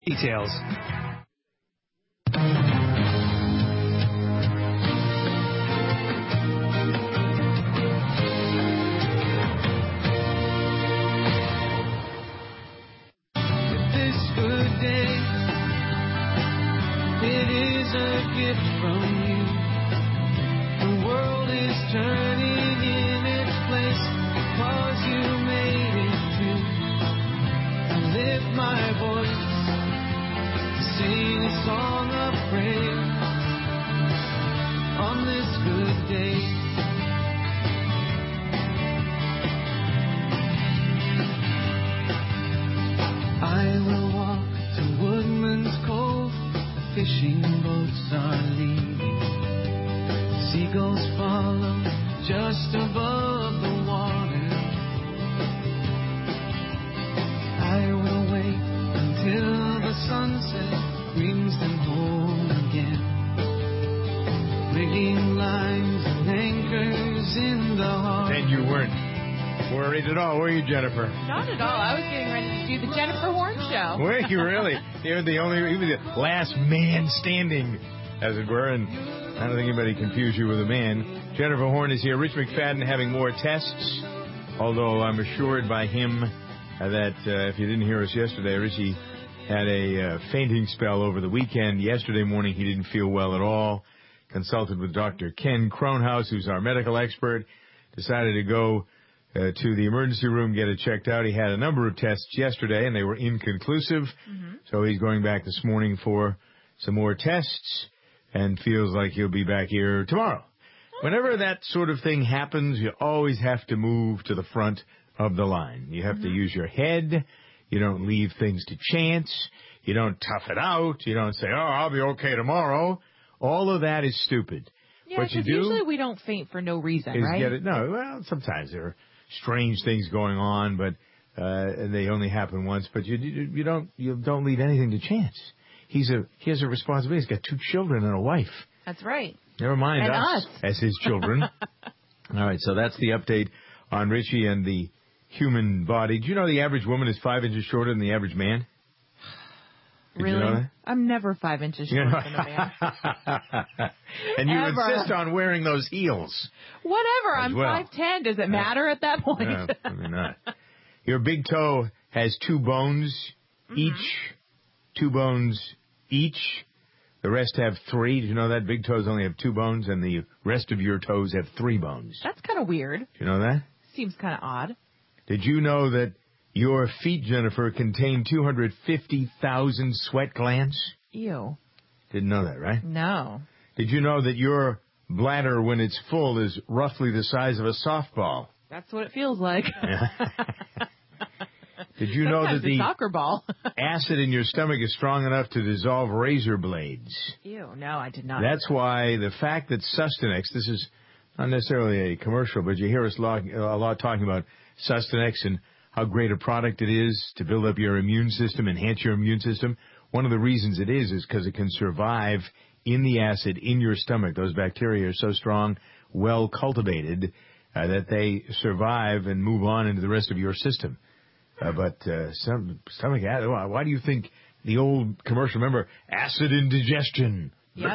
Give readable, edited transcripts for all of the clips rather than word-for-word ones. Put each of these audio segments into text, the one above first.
Details. This good day, it is a gift from you. The world is turning in its place because you made it through. I lift my voice to sing a song of praise on this good day. I will walk to Woodman's Cove, the fishing boats are leaving. Seagulls follow just above the water. I will wait until the sunset brings them home again. Rigging lines and anchors in the harbor. And you weren't worried at all, were you, Jennifer? Not at all. I was getting ready to do the Jennifer Horn show. Were you really? You're the only, you were the last man standing, as it were, and I don't think anybody confused you with a man. Jennifer Horn is here. Rich McFadden having more tests, although I'm assured by him that if you didn't hear us yesterday, Richie had a fainting spell over the weekend. Yesterday morning, he didn't feel well at all. Consulted with Dr. Ken Kronhaus, who's our medical expert, decided to go to the emergency room, get it checked out. He had a number of tests yesterday, and they were inconclusive. So he's going back this morning for some more tests and feels like he'll be back here tomorrow. Whenever that sort of thing happens, you always have to move to the front of the line. You have to use your head. You don't leave things to chance. You don't tough it out. You don't say, oh, I'll be okay tomorrow. All of that is stupid. Yeah, what you do usually we don't faint for no reason, is right? get it. No, well, sometimes there are strange things going on, but they only happen once. But you don't leave anything to chance. He has a responsibility. He's got 2 children and a wife. That's right. Never mind and us as his children. All right, so that's the update on Richie and the human body. Do you know the average woman is 5 inches shorter than the average man? Did really? you know that? I'm never 5 inches shorter than a man. And you Ever. insist on wearing those heels. Whatever. As I'm well. 5'10". Does it matter at that point? No, probably not. Your big toe has 2 bones each. 2 bones each. The rest have 3. Did you know that? Big toes only have 2 bones, and the rest of your toes have 3 bones. That's kind of weird. Did you know that? Seems kind of odd. Did you know that your feet, Jennifer, contain 250,000 sweat glands? Ew. Didn't know that, right? No. Did you know that your bladder, when it's full, is roughly the size of a softball? That's what it feels like. Did you know that the soccer ball. acid in your stomach is strong enough to dissolve razor blades? Ew, no, I did not. That's why the fact that Sustanex, this is not necessarily a commercial, but you hear us a lot talking about Sustanex and how great a product it is to build up your immune system, enhance your immune system. One of the reasons it is because it can survive in the acid in your stomach. Those bacteria are so strong, well cultivated, that they survive and move on into the rest of your system. But stomach acid, why do you think the old commercial, remember, acid indigestion? Yep.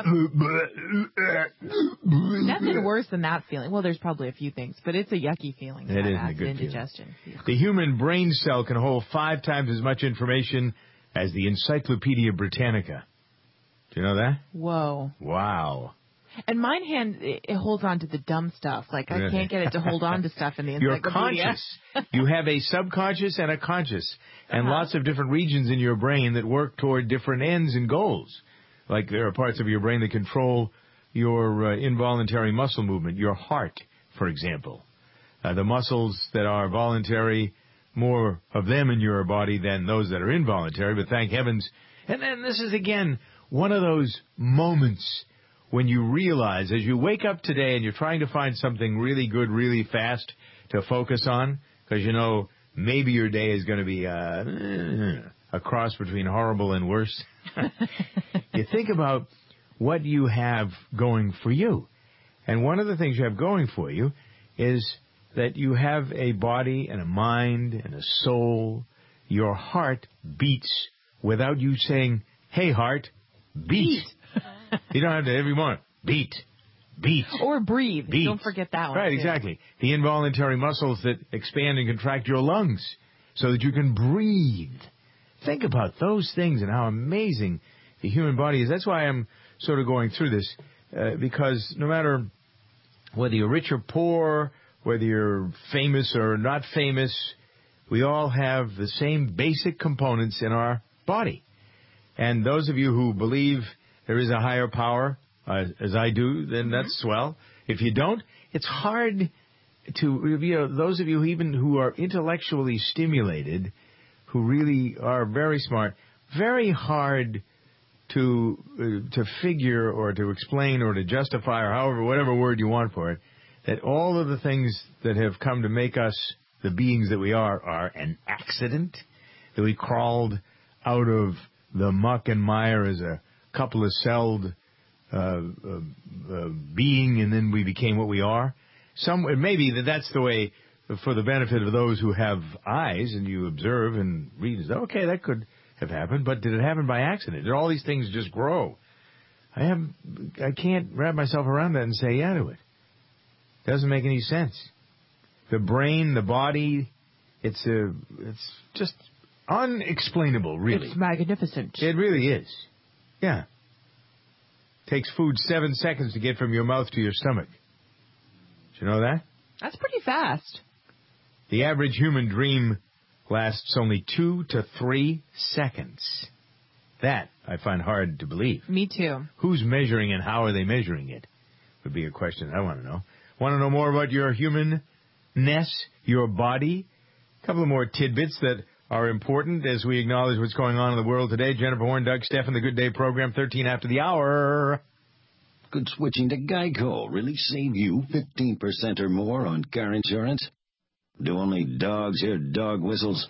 Nothing worse than that feeling. Well, there's probably a few things, but it's a yucky feeling. It isn't a acid good indigestion. feeling. The human brain cell can hold 5 times as much information as the Encyclopedia Britannica. Do you know that? Whoa. Wow. And mine it holds on to the dumb stuff. Like, I can't get it to hold on to stuff in the encyclopedia. You're conscious. You have a subconscious and a conscious, and lots of different regions in your brain that work toward different ends and goals. Like there are parts of your brain that control your involuntary muscle movement, your heart, for example. The muscles that are voluntary, more of them in your body than those that are involuntary, but thank heavens. And then this is, again, one of those moments when you realize, as you wake up today and you're trying to find something really good, really fast to focus on, because you know maybe your day is going to be a cross between horrible and worse. You think about what you have going for you. And one of the things you have going for you is that you have a body and a mind and a soul. Your heart beats without you saying, hey, heart, beat. You don't have to every morning. Beat. Or breathe. Beat. Don't forget that one. Right, too. exactly. The involuntary muscles that expand and contract your lungs so that you can breathe. Think about those things and how amazing the human body is. That's why I'm sort of going through this, because no matter whether you're rich or poor, whether you're famous or not famous, we all have the same basic components in our body. And those of you who believe there is a higher power, as I do, then that's swell. If you don't, it's hard to, those of you even who are intellectually stimulated, who really are very smart, very hard to figure or to explain or to justify or however, whatever word you want for it, that all of the things that have come to make us the beings that we are an accident, that we crawled out of the muck and mire as a couple of celled being, and then we became what we are. Maybe that's the way, for the benefit of those who have eyes and you observe and read, okay, that could have happened, but did it happen by accident? Did all these things just grow? I can't wrap myself around that and say yeah to it. Doesn't make any sense. The brain, the body, it's just unexplainable, really. It's magnificent. It really is. Yeah. Takes food 7 seconds to get from your mouth to your stomach. Did you know that? That's pretty fast. The average human dream lasts only 2 to 3 seconds. That I find hard to believe. Me too. Who's measuring and how are they measuring it? Would be a question I want to know. Want to know more about your humanness, your body? A couple of more tidbits that are important as we acknowledge what's going on in the world today. Jennifer Horn, Doug Stephan, the Good Day program, 13 after the hour. Could switching to Geico really save you 15% or more on car insurance? Do only dogs hear dog whistles?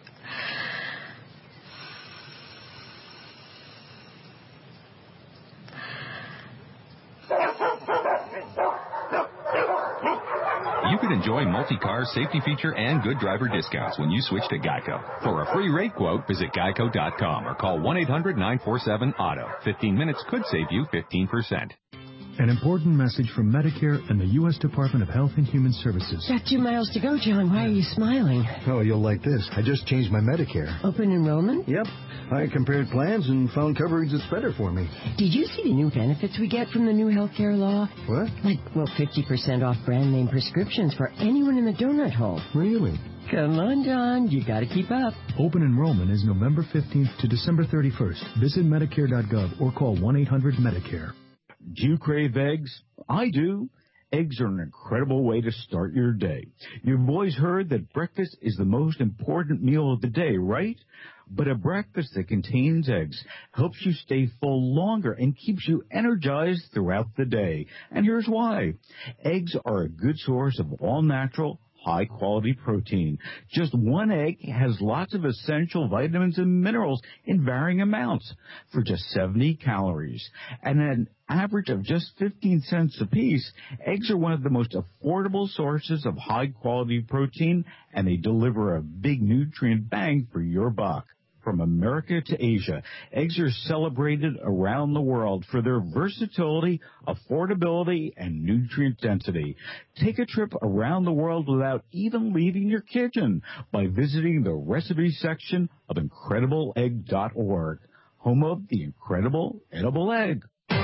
You can enjoy multi-car safety feature and good driver discounts when you switch to Geico. For a free rate quote, visit geico.com or call 1-800-947-AUTO. 15 minutes could save you 15%. An important message from Medicare and the U.S. Department of Health and Human Services. Got 2 miles to go, John. Why are you smiling? Oh, you'll like this. I just changed my Medicare. Open enrollment? Yep. I compared plans and found coverage that's better for me. Did you see the new benefits we get from the new health care law? What? Like, 50% off brand name prescriptions for anyone in the donut hole. Really? Come on, John. You got to keep up. Open enrollment is November 15th to December 31st. Visit Medicare.gov or call 1-800-MEDICARE. Do you crave eggs? I do. Eggs are an incredible way to start your day. You've always heard that breakfast is the most important meal of the day, right? But a breakfast that contains eggs helps you stay full longer and keeps you energized throughout the day. And here's why. Eggs are a good source of all-natural, high-quality protein. Just one egg has lots of essential vitamins and minerals in varying amounts for just 70 calories. And an average of just 15 cents apiece, eggs are one of the most affordable sources of high-quality protein, and they deliver a big nutrient bang for your buck. From America to Asia, eggs are celebrated around the world for their versatility, affordability, and nutrient density. Take a trip around the world without even leaving your kitchen by visiting the recipe section of IncredibleEgg.org, home of the incredible edible egg.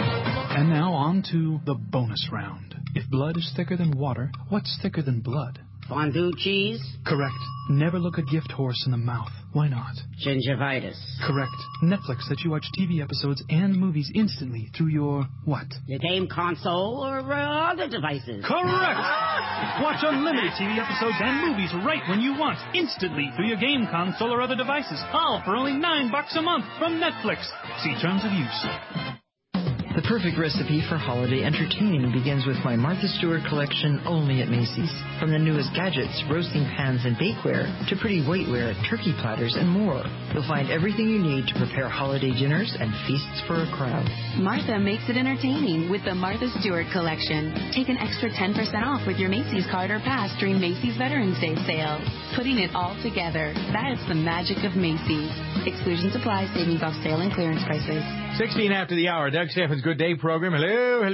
And now on to the bonus round. If blood is thicker than water, what's thicker than blood? Fondue cheese? Correct. Never look a gift horse in the mouth. Why not? Gingivitis. Correct. Netflix lets you watch TV episodes and movies instantly through your what? Your game console or other devices. Correct! Watch unlimited TV episodes and movies right when you want, instantly through your game console or other devices. All for only $9 a month from Netflix. See terms of use. The perfect recipe for holiday entertaining begins with my Martha Stewart collection only at Macy's. From the newest gadgets, roasting pans and bakeware, to pretty whiteware, turkey platters, and more. You'll find everything you need to prepare holiday dinners and feasts for a crowd. Martha makes it entertaining with the Martha Stewart collection. Take an extra 10% off with your Macy's card or pass during Macy's Veterans Day sale. Putting it all together. That is the magic of Macy's. Exclusions apply. Savings off sale and clearance prices. 16 after the hour. Doug Steffen's Good Day program. Hello.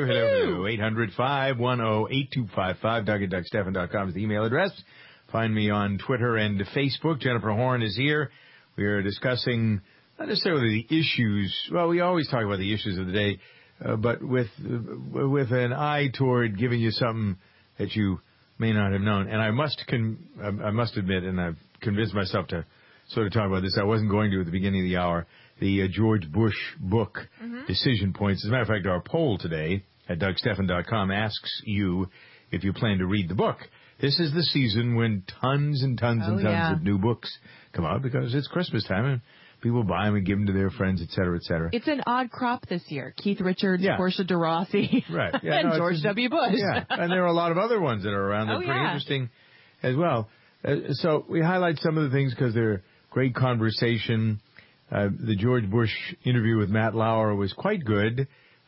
800-510-8255. Doug at DougSteffen.com is the email address. Find me on Twitter and Facebook. Jennifer Horn is here. We are discussing not necessarily the issues. Well, we always talk about the issues of the day, but with an eye toward giving you something that you may not have known. And I must admit, and I've convinced myself to sort of talk about this. I wasn't going to at the beginning of the hour. The George Bush book, Decision Points. As a matter of fact, our poll today at DougSteffen.com asks you if you plan to read the book. This is the season when tons and tons of new books come out because it's Christmas time and people buy them and give them to their friends, et cetera, et cetera. It's an odd crop this year. Keith Richards, Portia de Rossi, right. and George W. Bush. Yeah, and there are a lot of other ones that are around that are pretty interesting as well. So we highlight some of the things because they're great conversation. The George Bush interview with Matt Lauer was quite good.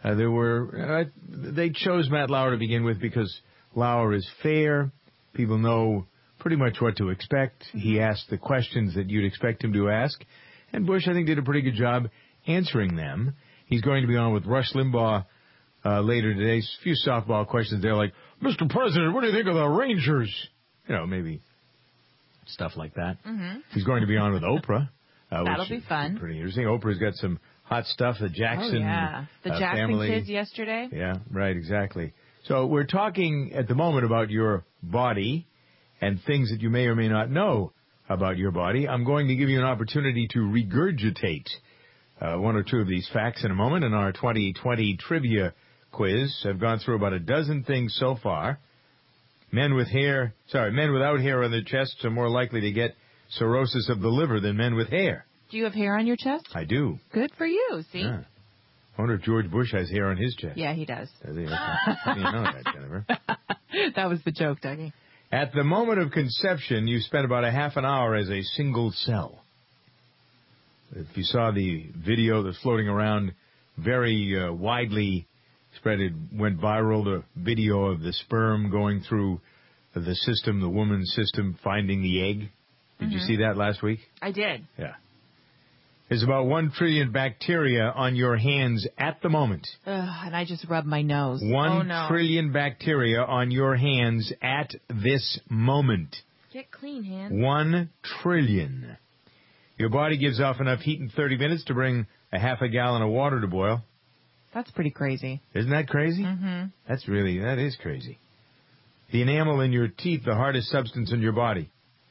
They chose Matt Lauer to begin with because Lauer is fair. People know pretty much what to expect. He asked the questions that you'd expect him to ask. And Bush, I think, did a pretty good job answering them. He's going to be on with Rush Limbaugh later today. A few softball questions there like, Mr. President, what do you think of the Rangers? You know, maybe stuff like that. He's going to be on with Oprah. That'll be fun. Pretty interesting. Oprah's got some hot stuff. The Jackson the Jackson family. kids yesterday. Yeah, right, exactly. So we're talking at the moment about your body and things that you may or may not know about your body. I'm going to give you an opportunity to regurgitate one or two of these facts in a moment in our 2020 trivia quiz. I've gone through about a dozen things so far. Men without hair on their chests are more likely to get cirrhosis of the liver than men with hair. Do you have hair on your chest? I do. Good for you, see? Yeah. I wonder if George Bush has hair on his chest. Yeah, he does. You know that, Jennifer. That was the joke, Dougie. At the moment of conception, you spend about a half an hour as a single cell. If you saw the video that's floating around, very widely spread, it went viral, the video of the sperm going through the system, the woman's system, finding the egg. Did you see that last week? I did. Yeah. There's about 1 trillion bacteria on your hands at the moment. And I just rubbed my nose. 1 trillion bacteria on your hands at this moment. Get clean, hands. 1 trillion. Your body gives off enough heat in 30 minutes to bring a half a gallon of water to boil. That's pretty crazy. Isn't that crazy? That is crazy. The enamel in your teeth, the hardest substance in your body.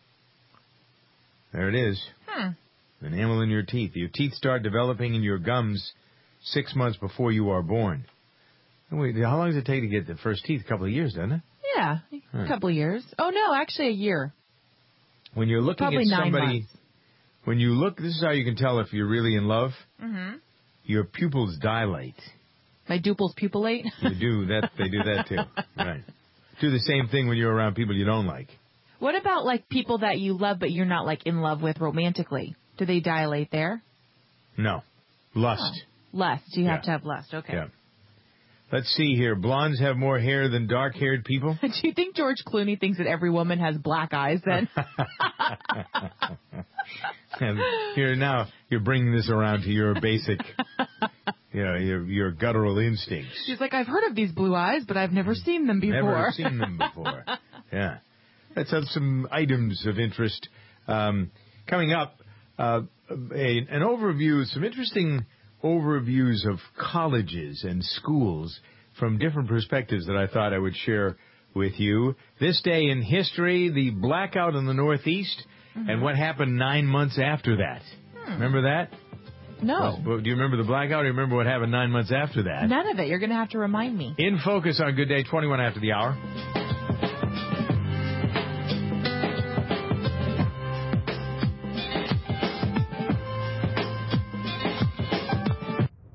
There it is. The enamel in your teeth. Your teeth start developing in your gums 6 months before you are born. Wait, how long does it take to get the first teeth? A couple of years, doesn't it? Yeah, a couple of years. Oh, no, actually a year. When you're looking Probably at somebody, 9 months. When you look, this is how you can tell if you're really in love. Your pupils dilate. My dupils pupillate? You do that. They do that too. Right. Do the same thing when you're around people you don't like. What about, like, people that you love but you're not, like, in love with romantically? Do they dilate there? No. Lust. Oh. Lust. You have to have lust. Okay. Yeah. Let's see here. Blondes have more hair than dark-haired people? Do you think George Clooney thinks that every woman has black eyes then? You're bringing this around to your basic, your guttural instincts. She's like, I've heard of these blue eyes, but I've never seen them before. Never seen them before. Yeah. Let's have some items of interest. Coming up, an overview, some interesting overviews of colleges and schools from different perspectives that I thought I would share with you. This day in history, the blackout in the Northeast, and what happened 9 months after that. Remember that? No. Do you remember the blackout, or do you remember what happened 9 months after that? None of it. You're going to have to remind me. In Focus on Good Day, 21 after the hour.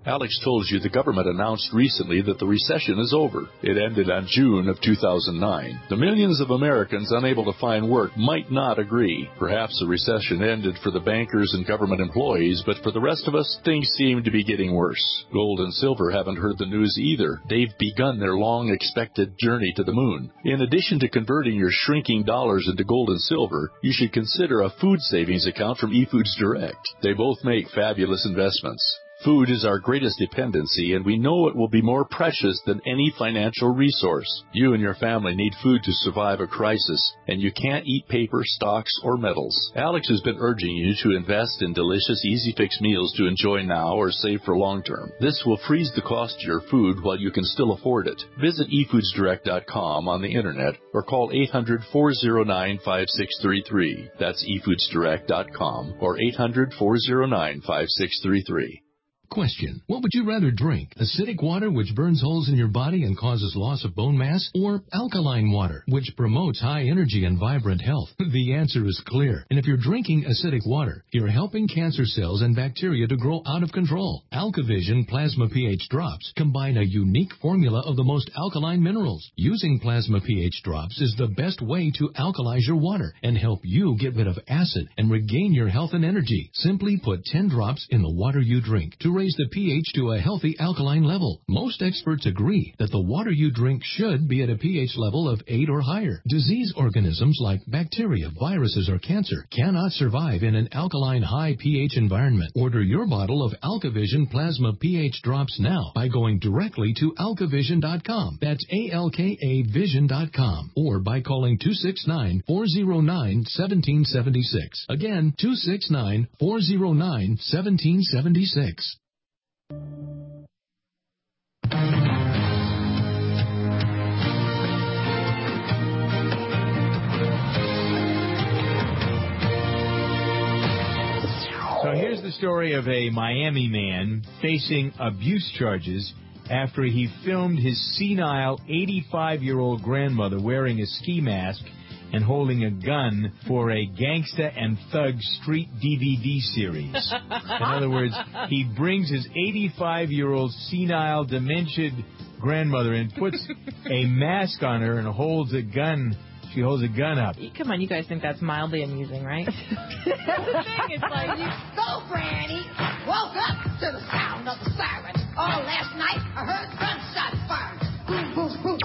Alex told you the government announced recently that the recession is over. It ended on June of 2009. The millions of Americans unable to find work might not agree. Perhaps the recession ended for the bankers and government employees, but for the rest of us, things seem to be getting worse. Gold and silver haven't heard the news either. They've begun their long-expected journey to the moon. In addition to converting your shrinking dollars into gold and silver, you should consider a food savings account from eFoods Direct. They both make fabulous investments. Food is our greatest dependency, and we know it will be more precious than any financial resource. You and your family need food to survive a crisis, and you can't eat paper, stocks, or metals. Alex has been urging you to invest in delicious, easy-fix meals to enjoy now or save for long term. This will freeze the cost of your food while you can still afford it. Visit eFoodsDirect.com on the internet or call 800-409-5633. That's eFoodsDirect.com or 800-409-5633. Question. What would you rather drink? Acidic water, which burns holes in your body and causes loss of bone mass? Or alkaline water, which promotes high energy and vibrant health? The answer is clear. And if you're drinking acidic water, you're helping cancer cells and bacteria to grow out of control. AlkaVision Plasma pH Drops combine a unique formula of the most alkaline minerals. Using Plasma pH Drops is the best way to alkalize your water and help you get rid of acid and regain your health and energy. Simply put 10 drops in the water you drink to raise the pH to a healthy alkaline level. Most experts agree that the water you drink should be at a pH level of 8 or higher. Disease organisms like bacteria, viruses, or cancer cannot survive in an alkaline high pH environment. Order your bottle of AlkaVision Plasma pH Drops now by going directly to alkavision.com. That's ALKAvision.com. Or by calling 269-409-1776. Again, 269-409-1776. So here's the story of a Miami man facing abuse charges after he filmed his senile 85-year-old grandmother wearing a ski mask and holding a gun for a Gangsta and Thug Street DVD series. In other words, he brings his 85-year-old senile, dementiated grandmother and puts a mask on her and holds a gun. She holds a gun up. Come on, you guys think that's mildly amusing, right? That's the thing. It's like, so Granny woke up to the sound of the siren. All last night I heard gunshots fired. Boom, boom, boom.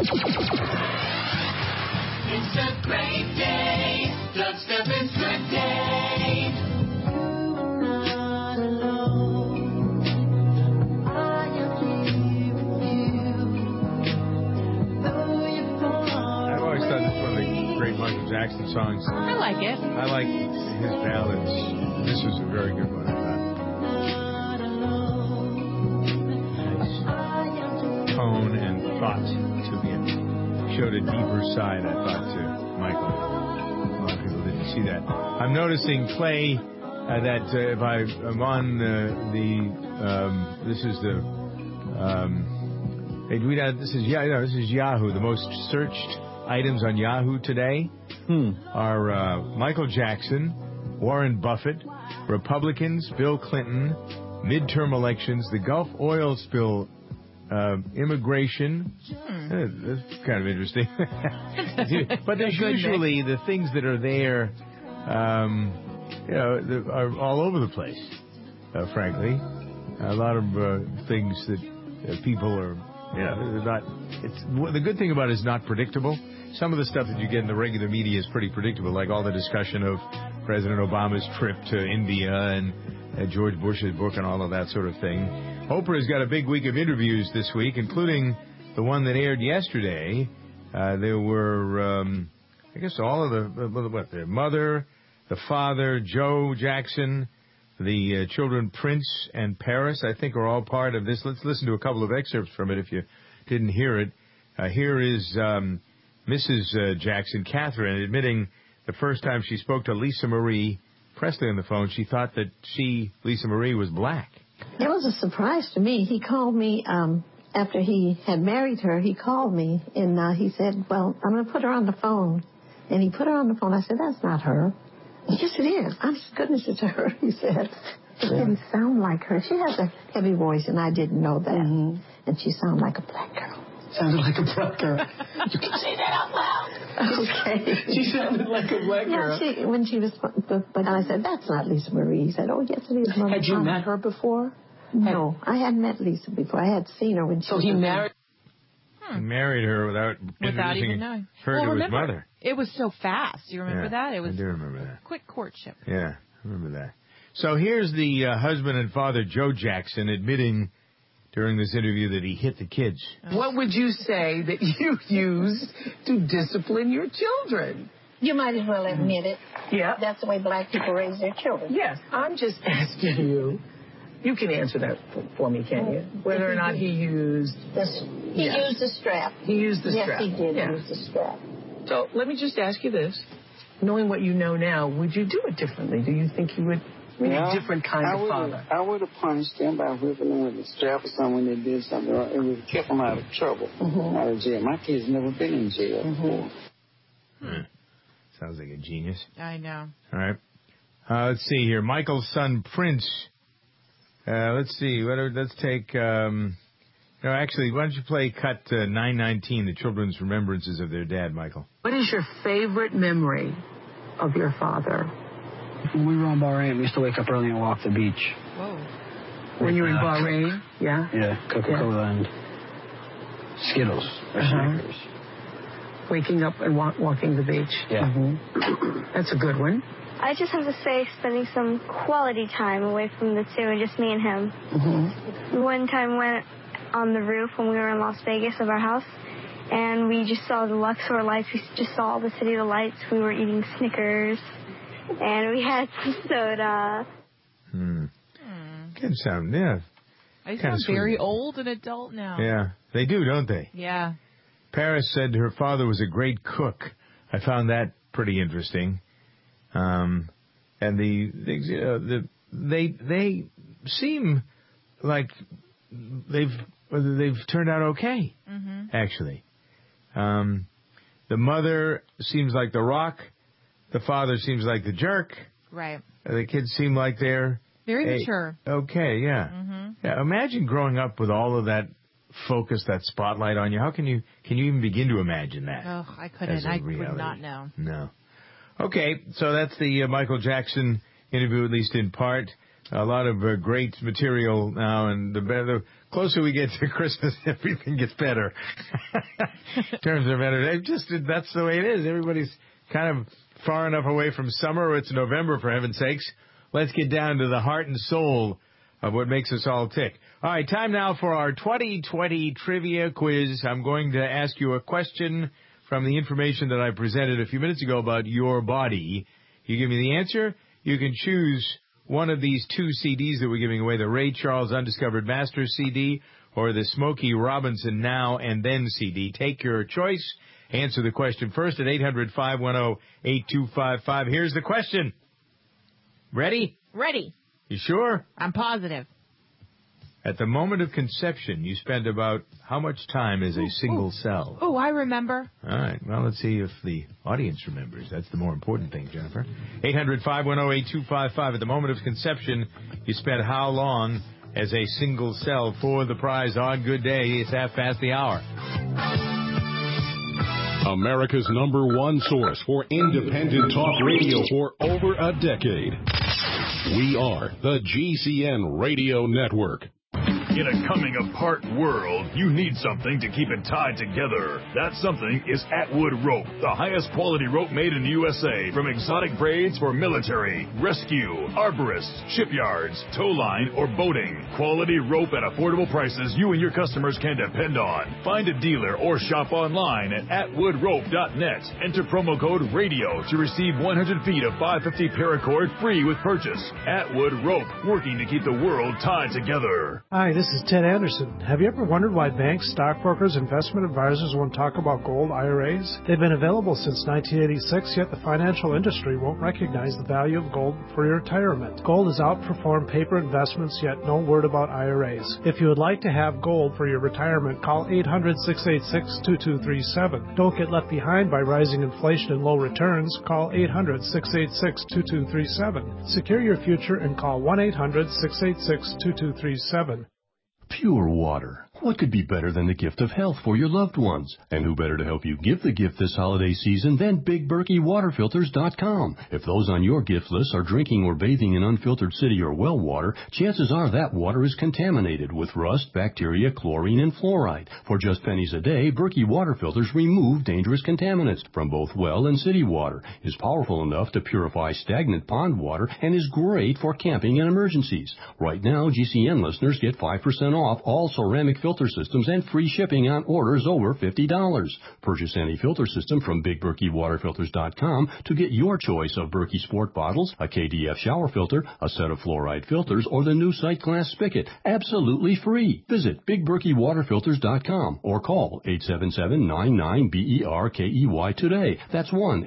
It's a great day. Dubstep is good day. You're not alone. I am here with you. Though you're far. I've always thought this was one of the great Michael Jackson songs. I like it. I like his ballads. This was a very good one, I thought. Nice tone and thought to it. Showed a deeper side, I thought, to Michael. A lot of people didn't see that. I'm noticing, Clay, that if I'm on this is the hey, this is Yahoo. The most searched items on Yahoo today are Michael Jackson, Warren Buffett, Republicans, Bill Clinton, midterm elections, the Gulf oil spill, immigration. That's kind of interesting. But there's usually the things that are there, are all over the place, frankly. A lot of things that people are, they're not. The good thing about it is not predictable. Some of the stuff that you get in the regular media is pretty predictable, like all the discussion of President Obama's trip to India and George Bush's book and all of that sort of thing. Oprah's got a big week of interviews this week, including the one that aired yesterday. There were, I guess, all of the mother, the father, Joe Jackson, the children Prince and Paris, I think, are all part of this. Let's listen to a couple of excerpts from it if you didn't hear it. Here is Mrs. Jackson, Catherine, admitting the first time she spoke to Lisa Marie Presley on the phone, she thought that Lisa Marie, was black. It was a surprise to me. He called me after he had married her. He called me, and he said, well, I'm going to put her on the phone. And he put her on the phone. I said, that's not her. Yes, it is. Honest to goodness, it's her, he said. It didn't sound like her. She has a heavy voice, and I didn't know that. Mm-hmm. And she sounded like a black girl. Sounded like a black girl. You can say that out loud. Okay. She sounded like a black girl. Yeah, when she was, but I said, that's not Lisa Marie. He said, oh, yes, it is. Mama. Had you met her before? No, I hadn't met Lisa before. I had seen her when she was... So he married... He married her without even knowing her to his mother. It was so fast. You remember that? It was I do remember that. Quick courtship. Yeah, I remember that. So here's the husband and father, Joe Jackson, admitting during this interview that he hit the kids. What would you say that you used to discipline your children? You might as well admit it. Yeah. That's the way black people raise their children. Yes, I'm just asking you. You can answer that for me, can you? Whether or not he used... He used the strap. He used the strap. Yes, he did use the strap. So let me just ask you this. Knowing what you know now, would you do it differently? Do you think you would be a different kind of father? I would have punished them by whipping them with a strap or something when they did something wrong. It would have kept them out of trouble, out of jail. My kids never been in jail before. Sounds like a genius. I know. All right. Let's see here. Michael's son, Prince... let's see. Let's take... no, actually, why don't you play cut 919, the children's remembrances of their dad, Michael? What is your favorite memory of your father? When we were on Bahrain, we used to wake up early and walk the beach. Whoa. When you were in Bahrain? Yeah? Yeah, Coca-Cola and Skittles or Snickers. Waking up and walking the beach? Yeah. That's a good one. I just have to say spending some quality time away from the two and just me and him. One time went on the roof when we were in Las Vegas of our house, and we just saw the Luxor lights. We just saw the city of the lights. We were eating Snickers, and we had some soda. Can sound, yeah. I sound very old and adult now. Yeah, they do, don't they? Yeah. Paris said her father was a great cook. I found that pretty interesting. And they seem like they've turned out okay, actually. The mother seems like the rock. The father seems like the jerk. Right. The kids seem like they're very mature. Okay, yeah. Yeah. Imagine growing up with all of that focus, that spotlight on you. How can you even begin to imagine that? Oh, I couldn't. I would not know. No. Okay, so that's the Michael Jackson interview, at least in part. A lot of great material now, and the closer we get to Christmas, everything gets better. Terms are better. That's the way it is. Everybody's kind of far enough away from summer. It's November, for heaven's sakes. Let's get down to the heart and soul of what makes us all tick. All right, time now for our 2020 trivia quiz. I'm going to ask you a question from the information that I presented a few minutes ago about your body. You give me the answer. You can choose one of these two CDs that we're giving away, the Ray Charles Undiscovered Masters CD or the Smokey Robinson Now and Then CD. Take your choice. Answer the question first at 800-510-8255. Here's the question. Ready? Ready. You sure? I'm positive. At the moment of conception, you spend about how much time as a single cell? Oh, I remember. All right. Well, let's see if the audience remembers. That's the more important thing, Jennifer. 800-510-8255. At the moment of conception, you spend how long as a single cell? For the prize on Good Day, it's 1:30. America's #1 source for independent talk radio for over a decade. We are the GCN Radio Network. In a coming-apart world, you need something to keep it tied together. That something is Atwood Rope, the highest quality rope made in the USA. From exotic braids for military, rescue, arborists, shipyards, tow line, or boating. Quality rope at affordable prices you and your customers can depend on. Find a dealer or shop online at atwoodrope.net. Enter promo code RADIO to receive 100 feet of 550 paracord free with purchase. Atwood Rope, working to keep the world tied together. Hi, this is Ted Anderson. Have you ever wondered why banks, stockbrokers, investment advisors won't talk about gold IRAs? They've been available since 1986, yet the financial industry won't recognize the value of gold for your retirement. Gold has outperformed paper investments, yet no word about IRAs. If you would like to have gold for your retirement, call 800-686-2237. Don't get left behind by rising inflation and low returns. Call 800-686-2237. Secure your future and call 1-800-686-2237. Pure water. What could be better than the gift of health for your loved ones? And who better to help you give the gift this holiday season than BigBerkeyWaterFilters.com? If those on your gift list are drinking or bathing in unfiltered city or well water, chances are that water is contaminated with rust, bacteria, chlorine, and fluoride. For just pennies a day, Berkey Water Filters remove dangerous contaminants from both well and city water, is powerful enough to purify stagnant pond water, and is great for camping and emergencies. Right now, GCN listeners get 5% off all ceramic filter systems and free shipping on orders over $50. Purchase any filter system from BigBerkeyWaterFilters.com to get your choice of Berkey Sport bottles, a KDF shower filter, a set of fluoride filters, or the new sight glass spigot, absolutely free. Visit BigBerkeyWaterFilters.com or call 877-99-BERKEY today. That's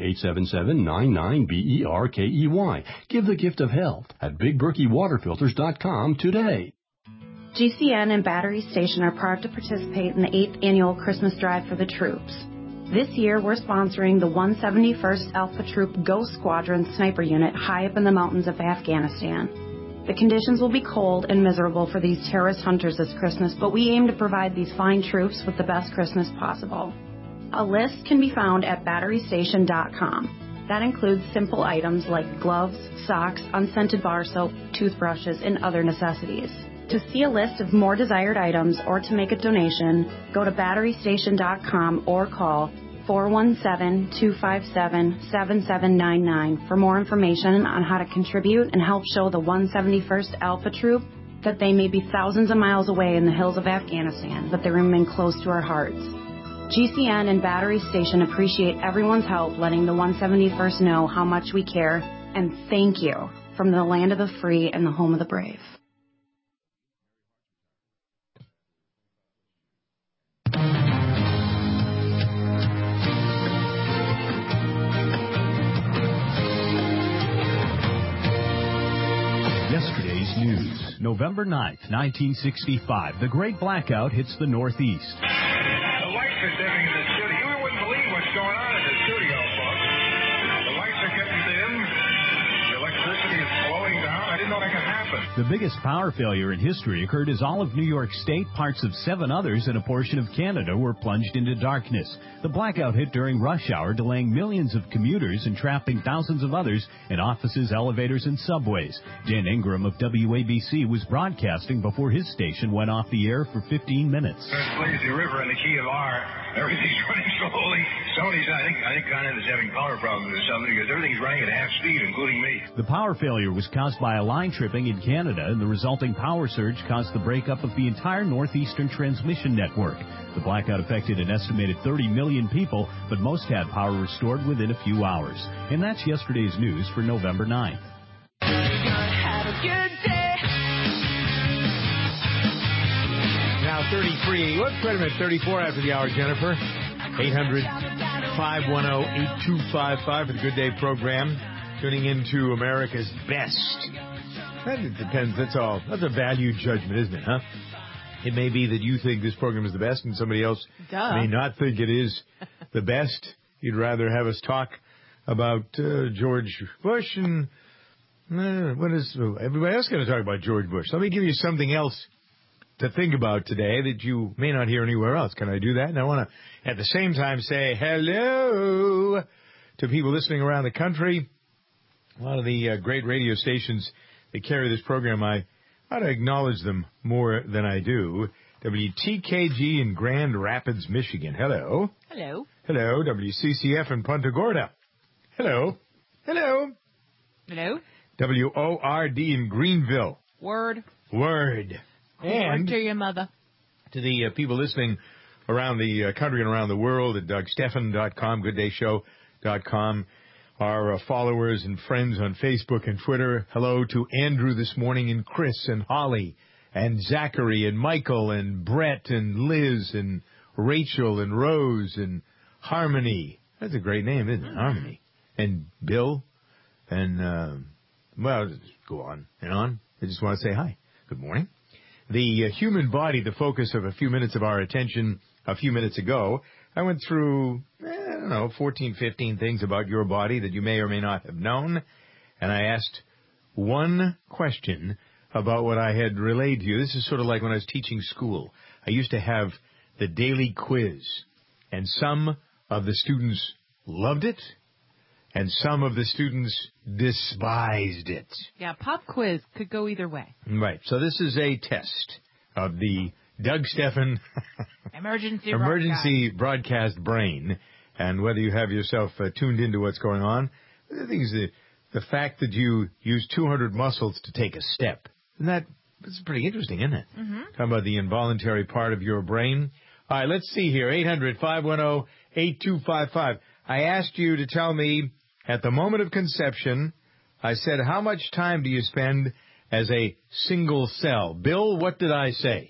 1-877-99-BERKEY. Give the gift of health at BigBerkeyWaterFilters.com today. GCN and Battery Station are proud to participate in the 8th annual Christmas Drive for the Troops. This year, we're sponsoring the 171st Alpha Troop Ghost Squadron Sniper Unit high up in the mountains of Afghanistan. The conditions will be cold and miserable for these terrorist hunters this Christmas, but we aim to provide these fine troops with the best Christmas possible. A list can be found at BatteryStation.com. That includes simple items like gloves, socks, unscented bar soap, toothbrushes, and other necessities. To see a list of more desired items or to make a donation, go to BatteryStation.com or call 417-257-7799 for more information on how to contribute and help show the 171st Alpha Troop that they may be thousands of miles away in the hills of Afghanistan, but they remain close to our hearts. GCN and Battery Station appreciate everyone's help letting the 171st know how much we care, and thank you from the land of the free and the home of the brave. Yesterday's news. November 9th, 1965. The Great Blackout hits the Northeast. The lights are dimming in the studio. You wouldn't believe what's going on in the studio, folks. The lights are getting dim. The electricity is slowing down. I didn't know that could happen. The biggest power failure in history occurred as all of New York State, parts of 7 others, and a portion of Canada were plunged into darkness. The blackout hit during rush hour, delaying millions of commuters and trapping thousands of others in offices, elevators, and subways. Dan Ingram of WABC was broadcasting before his station went off the air for 15 minutes. There's Lazy River and the Key of R. Everything's running slowly. Sony's, I think Con Ed is having power problems or something because everything's running at half speed, including me. The power failure was caused by a line tripping in Canada, and the resulting power surge caused the breakup of the entire northeastern transmission network. The blackout affected an estimated 30 million people, but most had power restored within a few hours. And that's yesterday's news for November 9th. Now 33. Wait a minute, 34 after the hour, Jennifer. 800-510-8255 for the Good Day program. Tuning into America's Best. That depends. That's all. That's a value judgment, isn't it, huh? It may be that you think this program is the best and somebody else may not think it is the best. You'd rather have us talk about George Bush and what is everybody else going to talk about George Bush? Let me give you something else to think about today that you may not hear anywhere else. Can I do that? And I want to, at the same time, say hello to people listening around the country. A lot of the great radio stations that carry this program, I ought to acknowledge them more than I do. WTKG in Grand Rapids, Michigan. Hello. Hello. Hello. WCCF in Punta Gorda. Hello. Hello. Hello. WORD in Greenville. Word. And word to your mother. To the people listening around the country and around the world at DougSteffen.com, GoodDayShow.com. Our followers and friends on Facebook and Twitter. Hello to Andrew this morning and Chris and Holly and Zachary and Michael and Brett and Liz and Rachel and Rose and Harmony. That's a great name, isn't it? Harmony. And Bill and, well, just go on and on. I just want to say hi. Good morning. The human body, the focus of a few minutes of our attention a few minutes ago. I went through, 14, 15 things about your body that you may or may not have known. And I asked one question about what I had relayed to you. This is sort of like when I was teaching school. I used to have the daily quiz. And some of the students loved it. And some of the students despised it. Yeah, pop quiz could go either way. Right. So this is a test of the Doug Steffen emergency broadcast brain, and whether you have yourself tuned into what's going on. The thing is the fact that you use 200 muscles to take a step. And that's pretty interesting, isn't it? Mm-hmm. Talking about the involuntary part of your brain. All right, let's see here. 800-510-8255. I asked you to tell me, at the moment of conception, I said, how much time do you spend as a single cell? Bill, what did I say?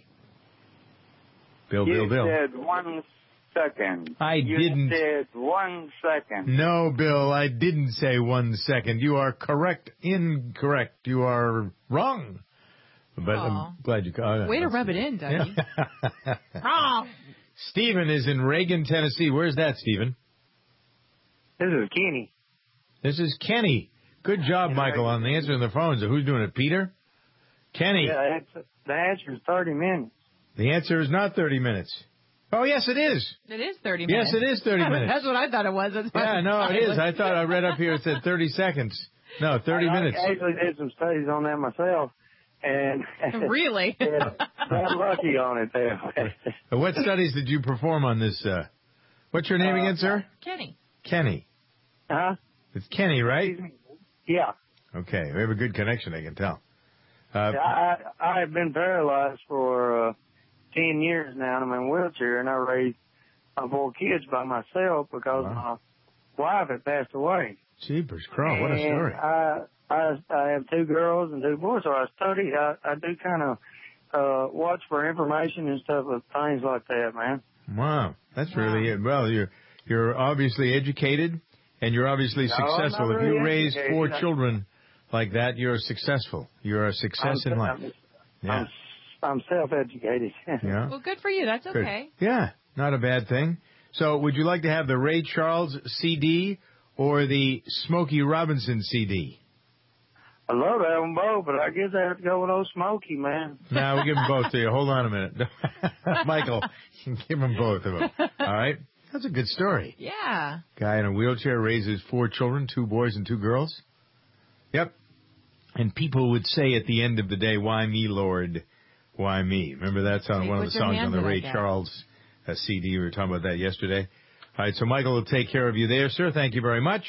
Bill. You said 1 second. You said 1 second. No, Bill, I didn't say 1 second. You are correct. Incorrect. You are wrong. But I'm glad you caught. Way to rub it in, Dougie. Wrong. Stephen is in Reagan, Tennessee. Where's that, Stephen? This is Kenny. This is Kenny. Good job, Michael, on the answering the phones. Who's doing it, Peter? Kenny. Yeah, the answer is 30 minutes. The answer is not 30 minutes. Oh, yes, it is. It is 30 minutes. Yes, it is 30 minutes. That's what I thought it was. Yeah, no, it is. I thought I read up here it said 30 seconds. No, 30 minutes. I actually did some studies on that myself. And really? I'm lucky on it there. What studies did you perform on this? What's your name again, sir? Kenny. Kenny. Huh? It's Kenny, right? Yeah. Okay, we have a good connection, I can tell. I have been paralyzed for 10 years now. I'm in a wheelchair, and I raised my 4 kids by myself because my wife had passed away. Jeepers crow, what a story. I have 2 girls and 2 boys, so I study. I do kind of watch for information and stuff with things like that, man. Wow, that's really it. Well, you're obviously educated, and you're obviously successful. If you raise 4 children like that, you're successful. You're a success in life. I'm self-educated. Yeah. Well, good for you. That's okay. Good. Yeah, not a bad thing. So would you like to have the Ray Charles CD or the Smokey Robinson CD? I love to have them both, but I guess I have to go with old Smokey, man. No, we'll give them both to you. Hold on a minute. Michael, give them both of them. All right? That's a good story. Yeah. Guy in a wheelchair raises 4 children, 2 boys and 2 girls. Yep. And people would say at the end of the day, why me, Lord? Why me? Remember that's on one of the songs on the Ray Charles CD. We were talking about that yesterday. All right, so Michael will take care of you there, sir. Thank you very much.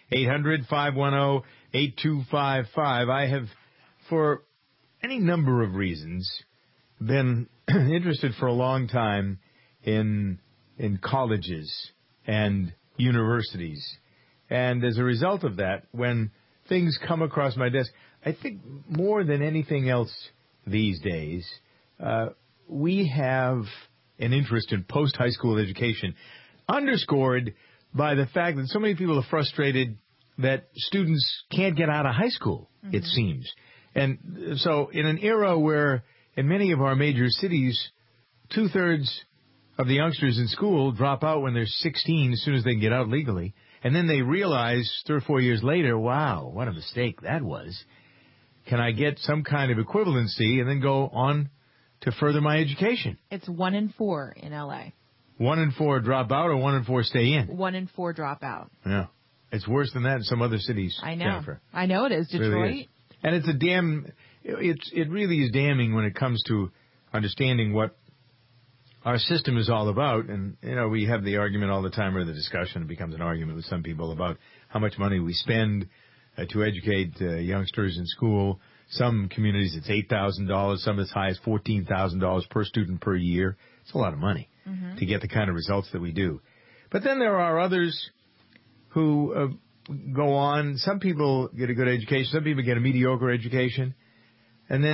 800-510-8255. I have, for any number of reasons, been interested for a long time in colleges and universities. And as a result of that, when things come across my desk, I think more than anything else these days, we have an interest in post-high school education, underscored by the fact that so many people are frustrated that students can't get out of high school, it seems. And so in an era where in many of our major cities, 2/3 of the youngsters in school drop out when they're 16 as soon as they can get out legally, and then they realize 3 or 4 years later, wow, what a mistake that was. Can I get some kind of equivalency and then go on to further my education? It's 1 in 4 in L.A. 1 in 4 drop out or 1 in 4 stay in? 1 in 4 drop out. Yeah. It's worse than that in some other cities, I know. Jennifer. I know it is. Detroit. Really is. And it's it really is damning when it comes to understanding what our system is all about. And, we have the argument all the time, or the discussion, it becomes an argument with some people about how much money we spend to educate youngsters in school. Some communities it's $8,000, some as high as $14,000 per student per year. It's a lot of money to get the kind of results that we do. But then there are others who go on. Some people get a good education. Some people get a mediocre education. And then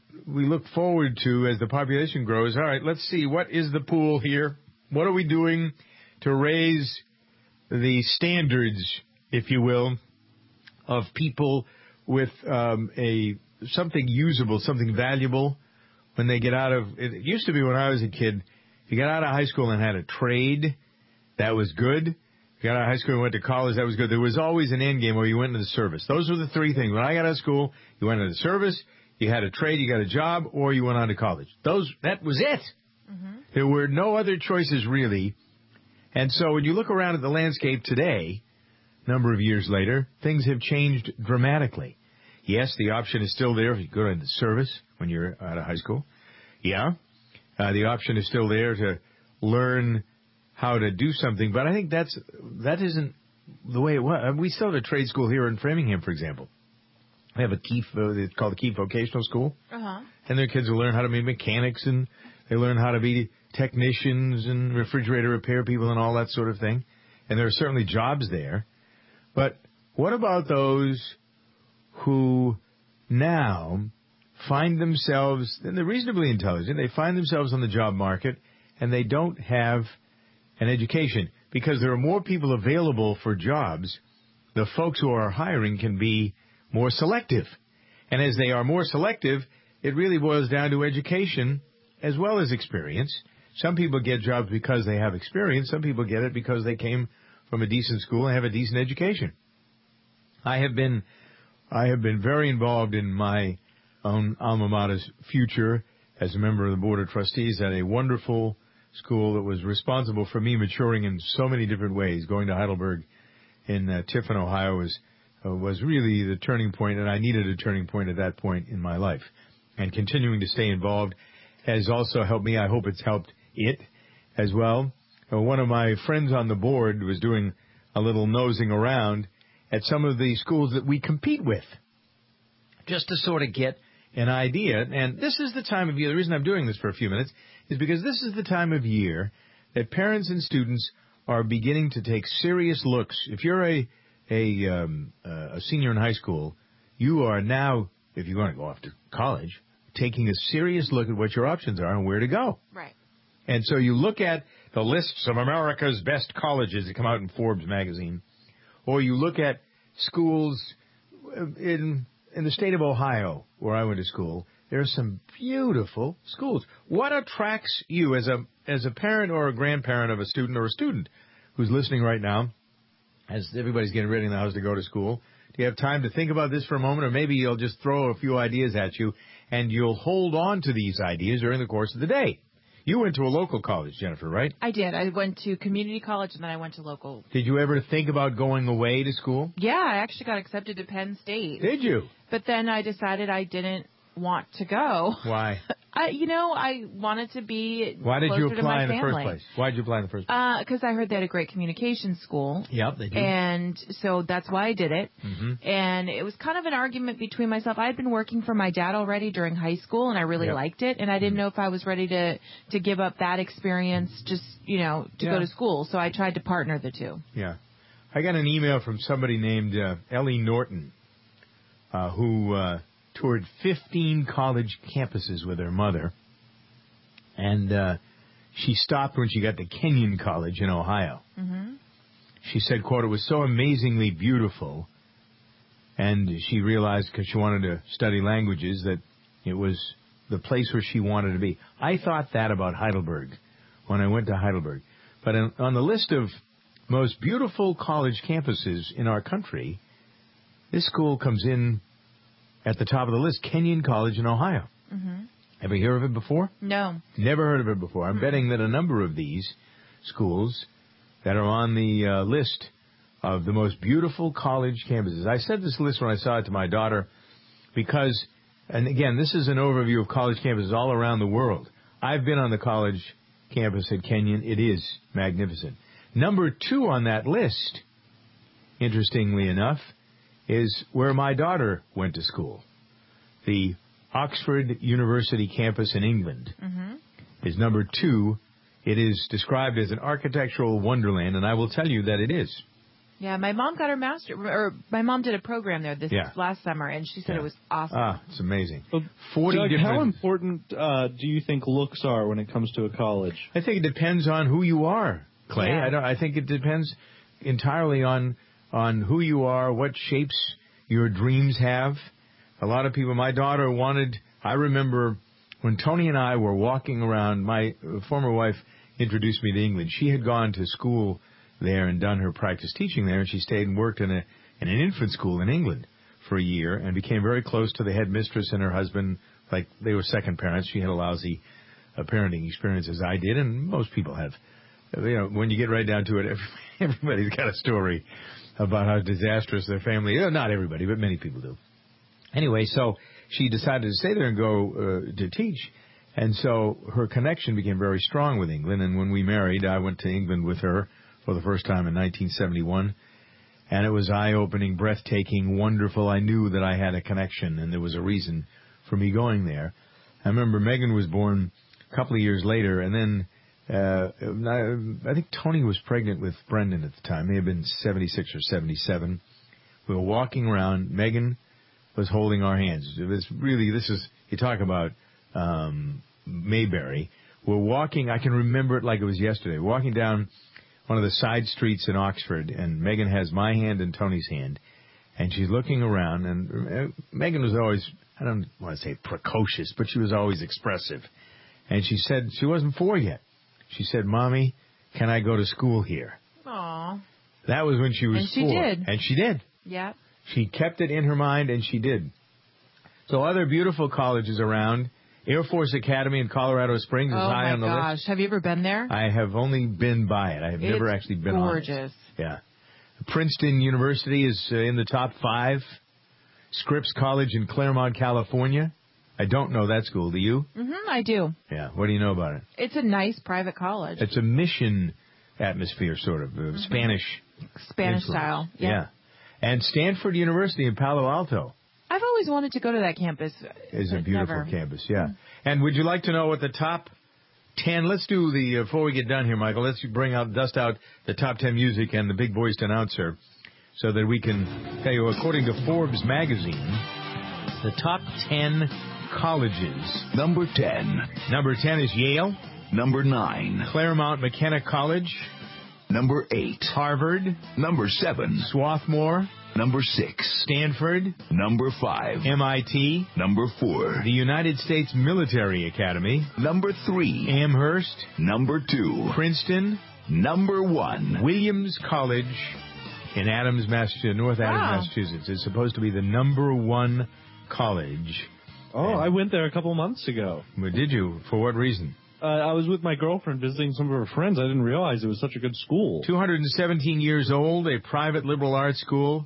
look forward to as the population grows. All right, let's see. What is the pool here? What are we doing to raise the standards, if you will, of people with something usable, something valuable when they get out of it? It used to be when I was a kid, if you got out of high school and had a trade, that was good. If you got out of high school and went to college, that was good. There was always an end game where you went into the service. Those were the three things. When I got out of school, you went into the service, you had a trade, you got a job, or you went on to college. That was it. Mm-hmm. There were no other choices, really. And so when you look around at the landscape today, a number of years later, things have changed dramatically. Yes, the option is still there if you go into the service when you're out of high school. Yeah, the option is still there to learn how to do something, but I think that isn't the way it was. We still have a trade school here in Framingham, for example. We have a Keefe, it's called the Keefe Vocational School, and their kids will learn how to be mechanics, and they learn how to be technicians and refrigerator repair people and all that sort of thing. And there are certainly jobs there. But what about those who now find themselves, and they're reasonably intelligent, they find themselves on the job market, and they don't have an education? Because there are more people available for jobs, the folks who are hiring can be more selective. And as they are more selective, it really boils down to education as well as experience. Some people get jobs because they have experience. Some people get it because they came from a decent school and have a decent education. I have been very involved in my own alma mater's future as a member of the Board of Trustees at a wonderful school that was responsible for me maturing in so many different ways. Going to Heidelberg in Tiffin, Ohio was really the turning point, and I needed a turning point at that point in my life. And continuing to stay involved has also helped me. I hope it's helped it as well. One of my friends on the board was doing a little nosing around at some of the schools that we compete with, just to sort of get an idea. And this is the time of year, the reason I'm doing this for a few minutes is because this is the time of year that parents and students are beginning to take serious looks. If you're a senior in high school, you are now, if you want to go off to college, taking a serious look at what your options are and where to go. Right. And so you look at the lists of America's best colleges that come out in Forbes magazine, or you look at schools in the state of Ohio, where I went to school. There are some beautiful schools. What attracts you as a parent or a grandparent of a student or a student who's listening right now, as everybody's getting ready in the house to go to school? Do you have time to think about this for a moment, or maybe you'll just throw a few ideas at you, and you'll hold on to these ideas during the course of the day? You went to a local college, Jennifer, right? I did. I went to community college, and then I went to local. Did you ever think about going away to school? Yeah, I actually got accepted to Penn State. Did you? But then I decided I didn't want to go. Why? I wanted to be Why did you apply in the family. first place? Why did you apply in the first place? Because I heard they had a great communications school. Yep, they do. And so that's why I did it. Mm-hmm. And it was kind of an argument between myself. I had been working for my dad already during high school, and I really liked it. And I didn't know if I was ready to give up that experience just, to go to school. So I tried to partner the two. Yeah. I got an email from somebody named Ellie Norton, who toured 15 college campuses with her mother. And she stopped when she got to Kenyon College in Ohio. Mm-hmm. She said, quote, it was so amazingly beautiful. And she realized, because she wanted to study languages, that it was the place where she wanted to be. I thought that about Heidelberg when I went to Heidelberg. But on the list of most beautiful college campuses in our country, this school comes in at the top of the list, Kenyon College in Ohio. Mm-hmm. Ever hear of it before? No. Never heard of it before. I'm betting that a number of these schools that are on the list of the most beautiful college campuses. I said this list when I saw it to my daughter because, and again, this is an overview of college campuses all around the world. I've been on the college campus at Kenyon. It is magnificent. Number 2 on that list, interestingly enough, is where my daughter went to school. The Oxford University campus in England is number 2. It is described as an architectural wonderland, and I will tell you that it is. Yeah, my mom got her my mom did a program there last summer, and she said it was awesome. Ah, it's amazing. Well, 40 Doug, different... how important do you think looks are when it comes to a college? I think it depends on who you are, Clay. Yeah. I think it depends entirely on who you are, what shapes your dreams have. A lot of people, my daughter I remember when Tony and I were walking around, my former wife introduced me to England. She had gone to school there and done her practice teaching there, and she stayed and worked in an infant school in England for a year and became very close to the headmistress and her husband. Like, they were second parents. She had a lousy parenting experience as I did, and most people have. You know, when you get right down to it, everybody's got a story about how disastrous their family is. Not everybody, but many people do. Anyway, so she decided to stay there and go to teach. And so her connection became very strong with England. And when we married, I went to England with her for the first time in 1971. And it was eye-opening, breathtaking, wonderful. I knew that I had a connection, and there was a reason for me going there. I remember Megan was born a couple of years later, and then I think Tony was pregnant with Brendan at the time. They had been 76 or 77. We were walking around. Megan was holding our hands. It was really, you talk about Mayberry. We're walking, I can remember it like it was yesterday, walking down one of the side streets in Oxford, and Megan has my hand and Tony's hand, and she's looking around, and Megan was always, I don't want to say precocious, but she was always expressive. And she said, she wasn't 4 yet. She said, "Mommy, can I go to school here?" Aww. That was when she was 4. And she did. And she did. Yeah. She kept it in her mind, and she did. So other beautiful colleges around. Air Force Academy in Colorado Springs is high on the list. Oh, my gosh. Have you ever been there? I have only been by it. I have never actually been on it. Gorgeous. Yeah. Princeton University is in the top 5. Scripps College in Claremont, California. I don't know that school. Do you? I do. Yeah. What do you know about it? It's a nice private college. It's a mission atmosphere, sort of. Spanish influence. Style. Yeah. And Stanford University in Palo Alto. I've always wanted to go to that campus. Is a beautiful campus, yeah. And would you like to know what the top 10, let's do before we get done here, Michael, let's dust out the top 10 music and the big voiced announcer so that we can tell you, according to Forbes magazine, the top 10 colleges. Number 10. Number 10 is Yale. Number 9. Claremont McKenna College. Number 8. Harvard. Number 7. Swarthmore. Number 6. Stanford. Number 5. MIT. Number 4. The United States Military Academy. Number 3. Amherst. Number 2. Princeton. Number 1. Williams College in Adams, Massachusetts, North Adams, Massachusetts. It's supposed to be the number 1 college. Oh, I went there a couple months ago. But did you? For what reason? I was with my girlfriend visiting some of her friends. I didn't realize it was such a good school. 217 years old, a private liberal arts school,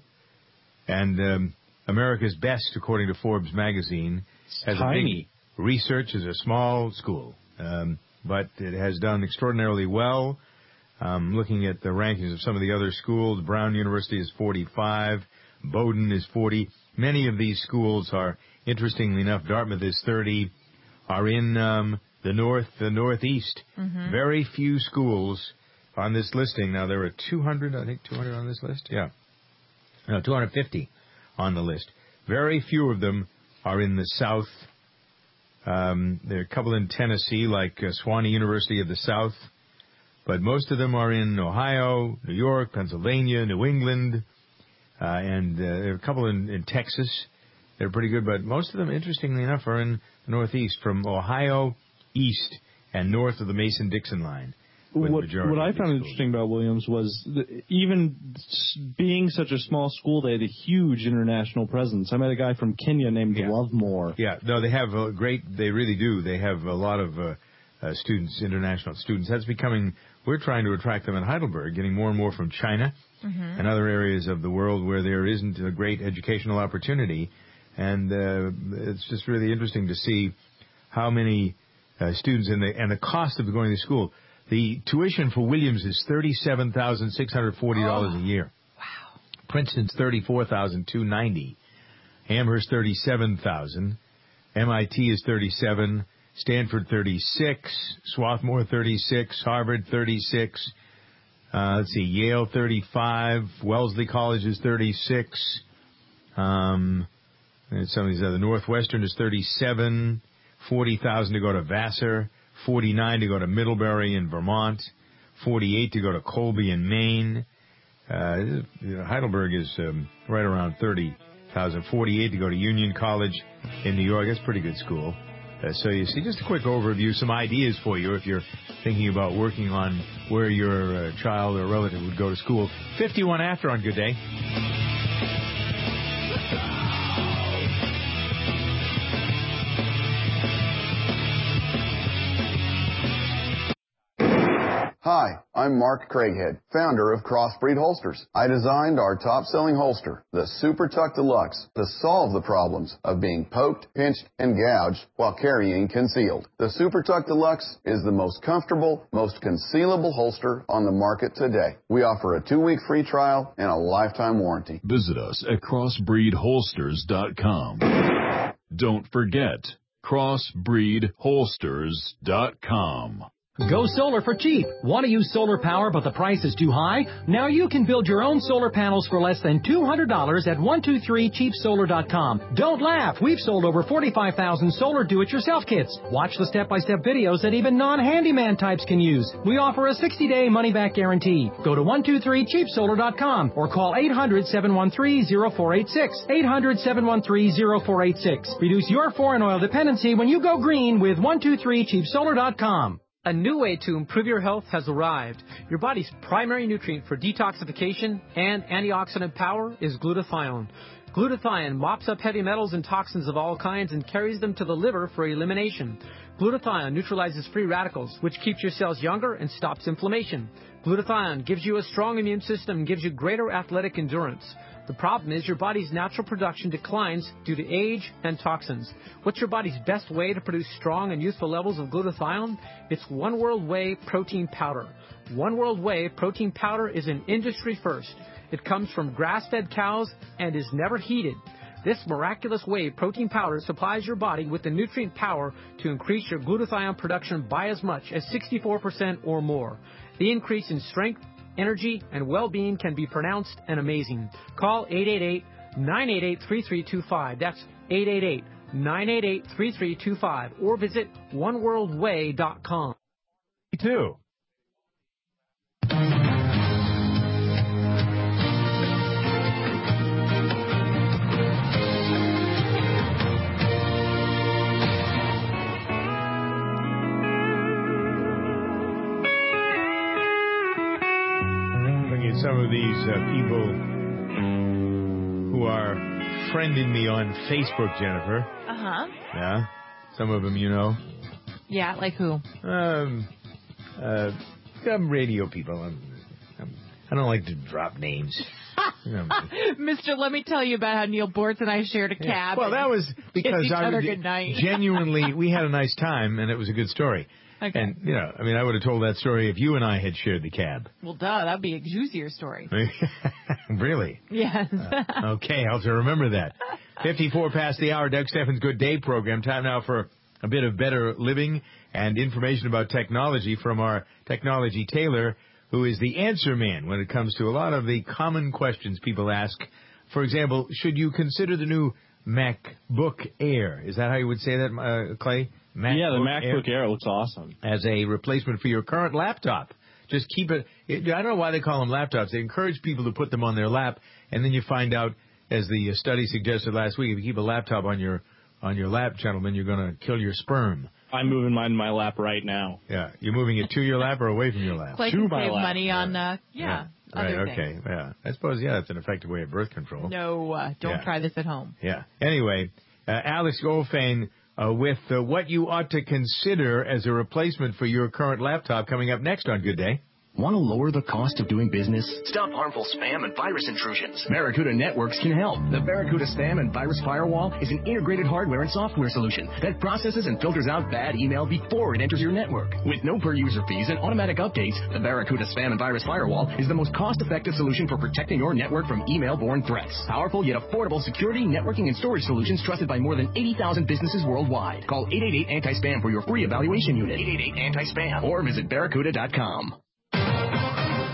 and America's best, according to Forbes magazine. Has tiny. A big research, is a small school, but it has done extraordinarily well. Looking at the rankings of some of the other schools, Brown University is 45, Bowdoin is 40. Many of these schools are, interestingly enough, Dartmouth is 30, are in the Northeast. Very few schools on this listing. Now, there are 200 on this list. Yeah. No, 250 on the list. Very few of them are in the South. There are a couple in Tennessee, like Sewanee University of the South. But most of them are in Ohio, New York, Pennsylvania, New England, and there are a couple in Texas. They're pretty good, but most of them, interestingly enough, are in the Northeast, from Ohio east and north of the Mason-Dixon line. What I found interesting about Williams was even being such a small school, they had a huge international presence. I met a guy from Kenya named Lovemore. Yeah, no, they have they really do. They have a lot of students, international students. That's becoming, we're trying to attract them in Heidelberg, getting more and more from China and other areas of the world where there isn't a great educational opportunity. And it's just really interesting to see how many students and the cost of going to school. The tuition for Williams is $37,640 a year. Wow. Princeton's $34,290. Amherst $37,000. MIT is $37,000. Stanford $36,000. Swarthmore $36,000. Harvard $36,000. Let's see, Yale 35, Wellesley College is 36. And some of these other, Northwestern is 37, 40,000 to go to Vassar, 49 to go to Middlebury in Vermont, 48 to go to Colby in Maine. Heidelberg is right around 30,000, 48 to go to Union College in New York. That's a pretty good school. So you see, just a quick overview, some ideas for you if you're thinking about working on where your child or relative would go to school. 51 after on Good Day. Hi, I'm Mark Craighead, founder of Crossbreed Holsters. I designed our top-selling holster, the Super Tuck Deluxe, to solve the problems of being poked, pinched, and gouged while carrying concealed. The Super Tuck Deluxe is the most comfortable, most concealable holster on the market today. We offer a 2-week free trial and a lifetime warranty. Visit us at crossbreedholsters.com. Don't forget, crossbreedholsters.com. Go solar for cheap. Want to use solar power but the price is too high? Now you can build your own solar panels for less than $200 at 123cheapsolar.com. Don't laugh. We've sold over 45,000 solar do-it-yourself kits. Watch the step-by-step videos that even non-handyman types can use. We offer a 60-day money-back guarantee. Go to 123cheapsolar.com or call 800-713-0486. 800-713-0486. Reduce your foreign oil dependency when you go green with 123cheapsolar.com. A new way to improve your health has arrived. Your body's primary nutrient for detoxification and antioxidant power is glutathione. Glutathione mops up heavy metals and toxins of all kinds and carries them to the liver for elimination. Glutathione neutralizes free radicals, which keeps your cells younger and stops inflammation. Glutathione gives you a strong immune system and gives you greater athletic endurance. The problem is your body's natural production declines due to age and toxins. What's your body's best way to produce strong and youthful levels of glutathione? It's One World Whey protein powder. One World Whey protein powder is an industry first. It comes from grass-fed cows and is never heated. This miraculous whey protein powder supplies your body with the nutrient power to increase your glutathione production by as much as 64% or more. The increase in strength, energy, and well-being can be pronounced and amazing. Call 888-988-3325. That's 888-988-3325. Or visit oneworldwhey.com. Too. Some of these people who are friending me on Facebook, Jennifer. Uh-huh. Yeah. Some of them, you know. Yeah, like who? Some radio people. I don't like to drop names. Mister, let me tell you about how Neil Bortz and I shared a cab. Yeah. Well, that was because genuinely, we had a nice time, and it was a good story. Okay. And, you know, I mean, I would have told that story if you and I had shared the cab. Well, duh, that'd be a juicier story. Really? Yes. Okay, I'll have to remember that. 54 past the hour, Doug Steffens' Good Day program. Time now for a bit of better living and information about technology from our technology tailor, who is the answer man when it comes to a lot of the common questions people ask. For example, should you consider the new MacBook Air? Is that how you would say that, Clay? Yeah, the MacBook Air looks awesome. As a replacement for your current laptop. Just keep it. I don't know why they call them laptops. They encourage people to put them on their lap, and then you find out, as the study suggested last week, if you keep a laptop on your lap, gentlemen, you're going to kill your sperm. I'm moving mine in my lap right now. Yeah, you're moving it to your lap or away from your lap? Clay can save money on, other right, things. okay, yeah. I suppose, that's an effective way of birth control. No, don't try this at home. Yeah. Anyway, Alex Goldfein with what you ought to consider as a replacement for your current laptop coming up next on Good Day. Want to lower the cost of doing business? Stop harmful spam and virus intrusions. Barracuda Networks can help. The Barracuda Spam and Virus Firewall is an integrated hardware and software solution that processes and filters out bad email before it enters your network. With no per-user fees and automatic updates, the Barracuda Spam and Virus Firewall is the most cost-effective solution for protecting your network from email-borne threats. Powerful yet affordable security, networking, and storage solutions trusted by more than 80,000 businesses worldwide. Call 888-ANTI-SPAM for your free evaluation unit. 888-ANTI-SPAM or visit Barracuda.com.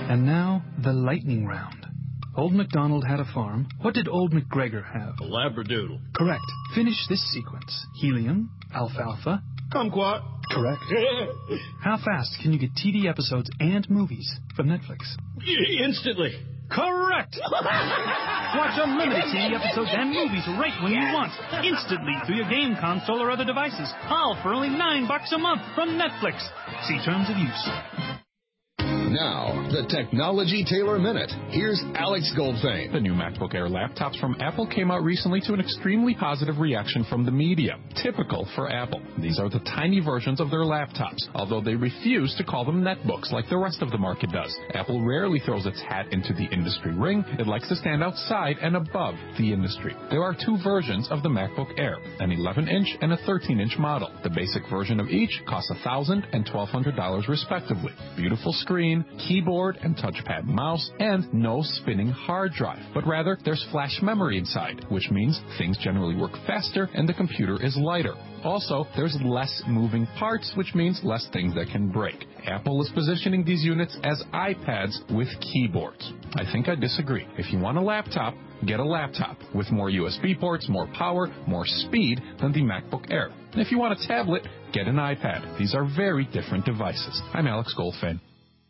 And now, the lightning round. Old MacDonald had a farm. What did Old MacGregor have? A Labradoodle. Correct. Finish this sequence. Helium, alfalfa. Kumquat. Correct. How fast can you get TV episodes and movies from Netflix? Instantly. Correct! Watch unlimited TV episodes and movies right when you want, instantly through your game console or other devices. All for only $9 a month from Netflix. See terms of use. Now, the Technology Tailor Minute. Here's Alex Goldfein. The new MacBook Air laptops from Apple came out recently to an extremely positive reaction from the media. Typical for Apple. These are the tiny versions of their laptops, although they refuse to call them netbooks like the rest of the market does. Apple rarely throws its hat into the industry ring. It likes to stand outside and above the industry. There are two versions of the MacBook Air, an 11-inch and a 13-inch model. The basic version of each costs $1,000 and $1,200 respectively. Beautiful screen, keyboard and touchpad mouse, and no spinning hard drive. But rather, there's flash memory inside, which means things generally work faster and the computer is lighter. Also, there's less moving parts, which means less things that can break. Apple is positioning these units as iPads with keyboards. I think I disagree. If you want a laptop, get a laptop with more USB ports, more power, more speed than the MacBook Air. And if you want a tablet, get an iPad. These are very different devices. I'm Alex Goldfein.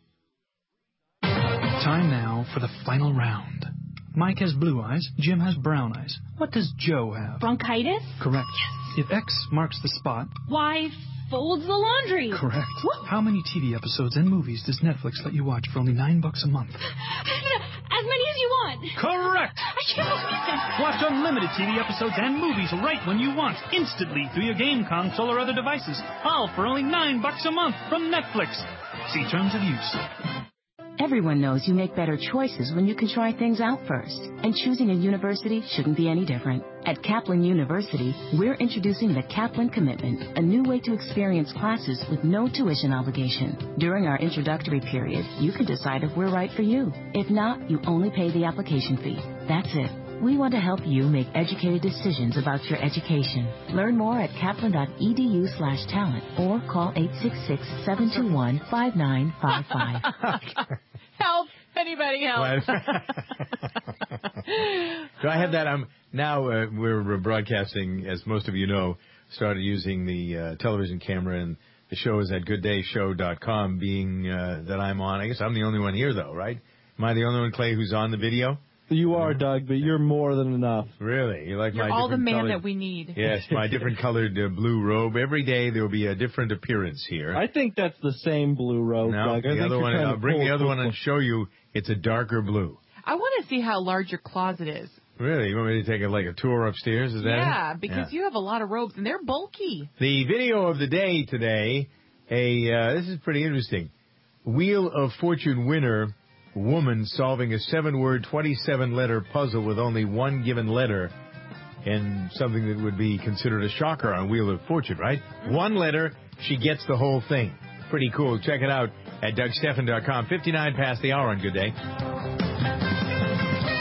Time now for the final round. Mike has blue eyes, Jim has brown eyes. What does Joe have? Bronchitis? Correct. Yes. If X marks the spot... Y folds the laundry. Correct. Woo. How many TV episodes and movies does Netflix let you watch for only $9 a month? As many as you want. Correct. I can't believe that. Watch unlimited TV episodes and movies right when you want, instantly through your game console or other devices. All for only $9 a month from Netflix. See terms of use. Everyone knows you make better choices when you can try things out first. And choosing a university shouldn't be any different. At Kaplan University, we're introducing the Kaplan Commitment, a new way to experience classes with no tuition obligation. During our introductory period, you can decide if we're right for you. If not, you only pay the application fee. That's it. We want to help you make educated decisions about your education. Learn more at kaplan.edu/talent or call 866-721-5955. Help! Anybody help? Do I have that? Now we're broadcasting, as most of you know, started using the television camera, and the show is at gooddayshow.com, being that I'm on. I guess I'm the only one here, though, right? Am I the only one, Clay, who's on the video? You are, Doug, but you're more than enough. Really? You like You're my all the man colored, that we need. Yes, my different colored blue robe. Every day there will be a different appearance here. I think that's the same blue robe, No, Doug. the other one, I'll bring the other one and show you it's a darker blue. I want to see how large your closet is. Really? You want me to take a tour upstairs? Is that Yeah, it? because you have a lot of robes, and they're bulky. The video of the day today, this is pretty interesting. Wheel of Fortune winner, woman solving a 7-word, 27-letter puzzle with only one given letter, and something that would be considered a shocker on Wheel of Fortune, right? One letter, she gets the whole thing. Pretty cool. Check it out at DougStephan.com. 59 past the hour on Good Day.